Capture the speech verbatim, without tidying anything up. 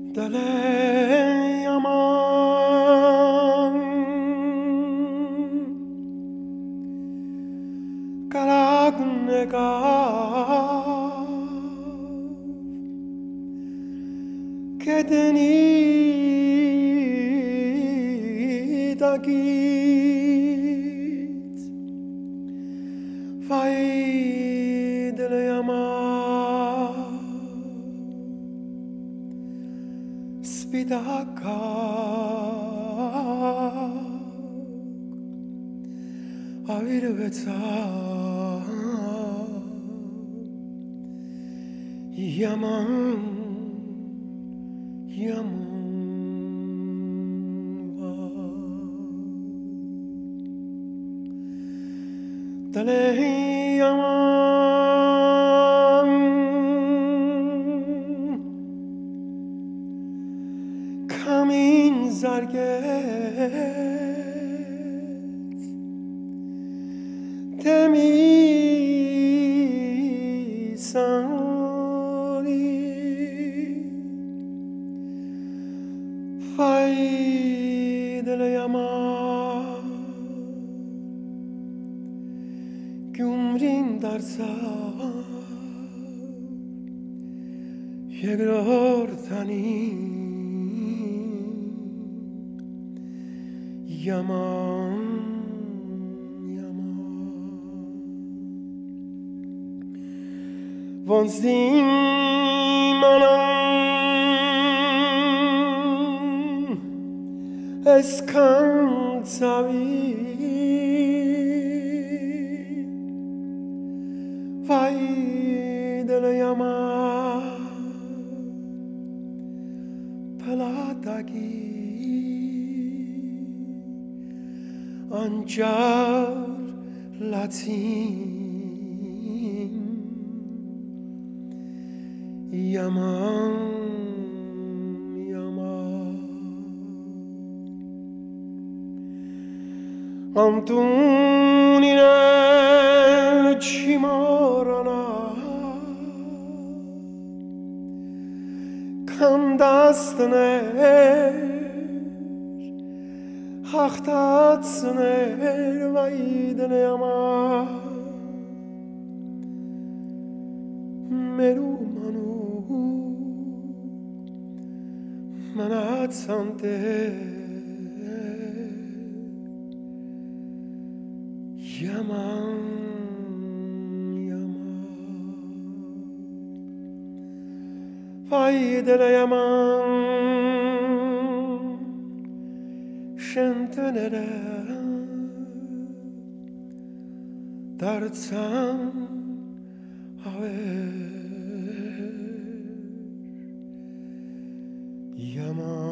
دل yaman karak negav kedeni dagit vay dil yaman spidakav avirvetsav yaman yaman dale yaman kamin zarget temizani fay dil yaman gumrin darsam yegrortani yaman Vonzdim anam eskantavi Vay dil yaman palatagi anjar latin yaman yaman Antunine çimorana kandastner hachtatsner vaydne yaman meru Manatsante yaman yaman vay dil yaman şentenere dartsam haver yaman